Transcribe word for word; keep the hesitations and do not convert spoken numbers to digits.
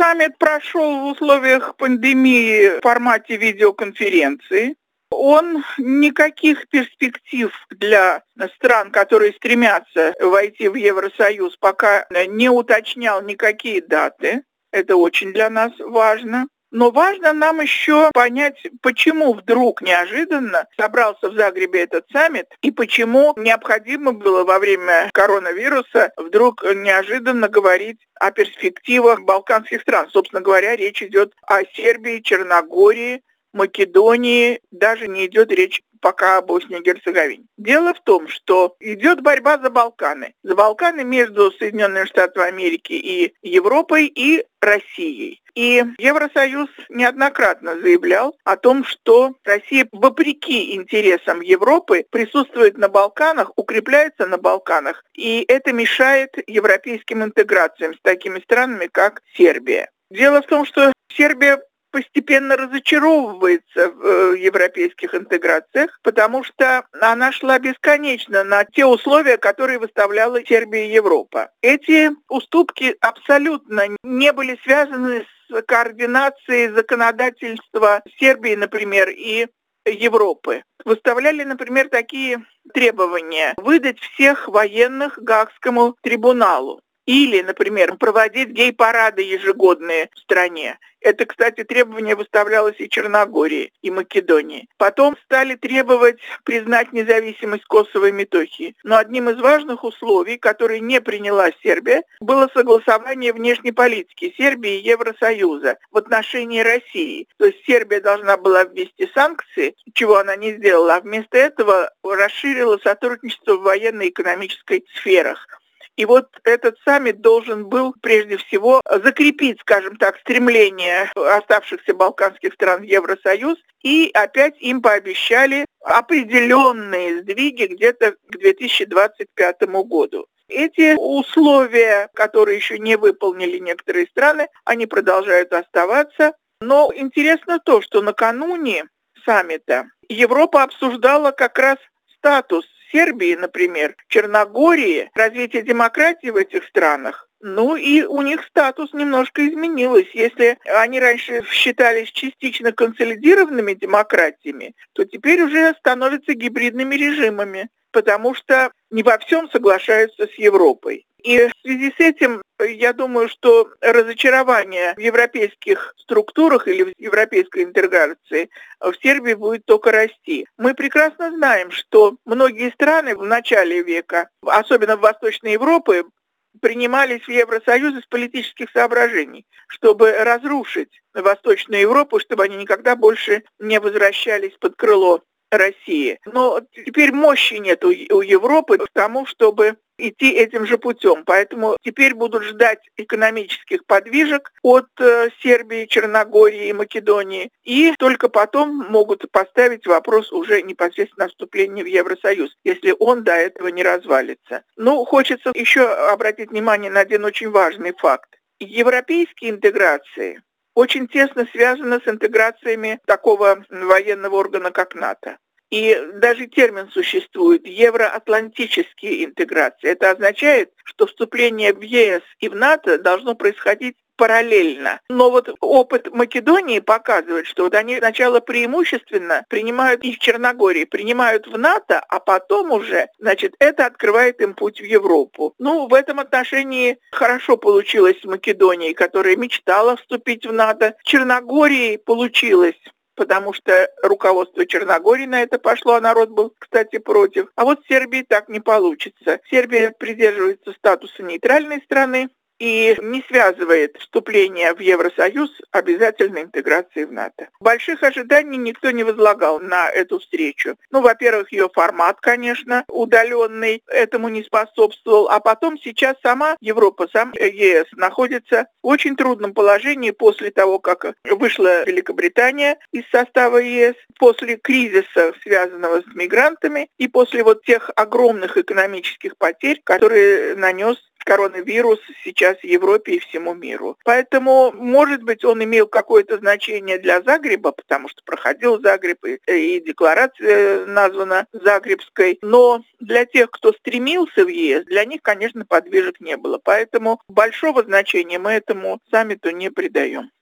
Саммит прошел в условиях пандемии в формате видеоконференции. Он никаких перспектив для стран, которые стремятся войти в Евросоюз, пока не уточнял никакие даты. Это очень для нас важно. Но важно нам еще понять, почему вдруг неожиданно собрался в Загребе этот саммит и почему необходимо было во время коронавируса вдруг неожиданно говорить о перспективах балканских стран. Собственно говоря, речь идет о Сербии, Черногории, Македонии, даже не идет речь пока о Боснии и Герцеговине. Дело в том, что идет борьба за Балканы. За Балканы между Соединенными Штатами Америки и Европой и Россией. И Евросоюз неоднократно заявлял о том, что Россия, вопреки интересам Европы, присутствует на Балканах, укрепляется на Балканах, и это мешает европейским интеграциям с такими странами, как Сербия. Дело в том, что Сербия постепенно разочаровывается в европейских интеграциях, потому что она шла бесконечно на те условия, которые выставляла Сербия и Европа. Эти уступки абсолютно не были связаны с координацией законодательства Сербии, например, и Европы. Выставляли, например, такие требования: выдать всех военных Гаагскому трибуналу. Или, например, проводить гей-парады ежегодные в стране. Это, кстати, требование выставлялось и Черногории, и Македонии. Потом стали требовать признать независимость Косово и Метохии. Но одним из важных условий, которые не приняла Сербия, было согласование внешней политики Сербии и Евросоюза в отношении России. То есть Сербия должна была ввести санкции, чего она не сделала, а вместо этого расширила сотрудничество в военной и экономической сферах. И вот этот саммит должен был прежде всего закрепить, скажем так, стремление оставшихся балканских стран в Евросоюз, и опять им пообещали определенные сдвиги где-то к две тысячи двадцать пятому году. Эти условия, которые еще не выполнили некоторые страны, они продолжают оставаться. Но интересно то, что накануне саммита Европа обсуждала как раз статус Сербии, например, Черногории, развитие демократии в этих странах. Ну и у них статус немножко изменилось. Если они раньше считались частично консолидированными демократиями, то теперь уже становятся гибридными режимами, потому что не во всем соглашаются с Европой. И в связи с этим, я думаю, что разочарование в европейских структурах или в европейской интеграции в Сербии будет только расти. Мы прекрасно знаем, что многие страны в начале века, особенно в Восточной Европе, принимались в Евросоюз из политических соображений, чтобы разрушить Восточную Европу, чтобы они никогда больше не возвращались под крыло России. Но теперь мощи нет у Европы к тому, чтобы идти этим же путем. Поэтому теперь будут ждать экономических подвижек от Сербии, Черногории и Македонии. И только потом могут поставить вопрос уже непосредственно вступления в Евросоюз, если он до этого не развалится. Ну, хочется еще обратить внимание на один очень важный факт. Европейские интеграции очень тесно связаны с интеграциями такого военного органа, как НАТО. И даже термин существует — евроатлантические интеграции. Это означает, что вступление в ЕС и в НАТО должно происходить параллельно. Но вот опыт Македонии показывает, что вот они сначала преимущественно принимают, и в Черногории принимают в НАТО, а потом уже, значит, это открывает им путь в Европу. Ну, в этом отношении хорошо получилось с Македонией, которая мечтала вступить в НАТО. В Черногории получилось, потому что руководство Черногории на это пошло, а народ был, кстати, против. А вот в Сербии так не получится. Сербия придерживается статуса нейтральной страны и не связывает вступление в Евросоюз обязательной интеграцией в НАТО. Больших ожиданий никто не возлагал на эту встречу. Ну, во-первых, ее формат, конечно, удаленный, этому не способствовал. А потом сейчас сама Европа, сам ЕС находится в очень трудном положении после того, как вышла Великобритания из состава ЕС, после кризиса, связанного с мигрантами, и после вот тех огромных экономических потерь, которые нанес коронавирус сейчас в Европе и всему миру. Поэтому, может быть, он имел какое-то значение для Загреба, потому что проходил Загреб, и, и декларация названа Загребской. Но для тех, кто стремился в ЕС, для них, конечно, подвижек не было. Поэтому большого значения мы этому саммиту не придаем.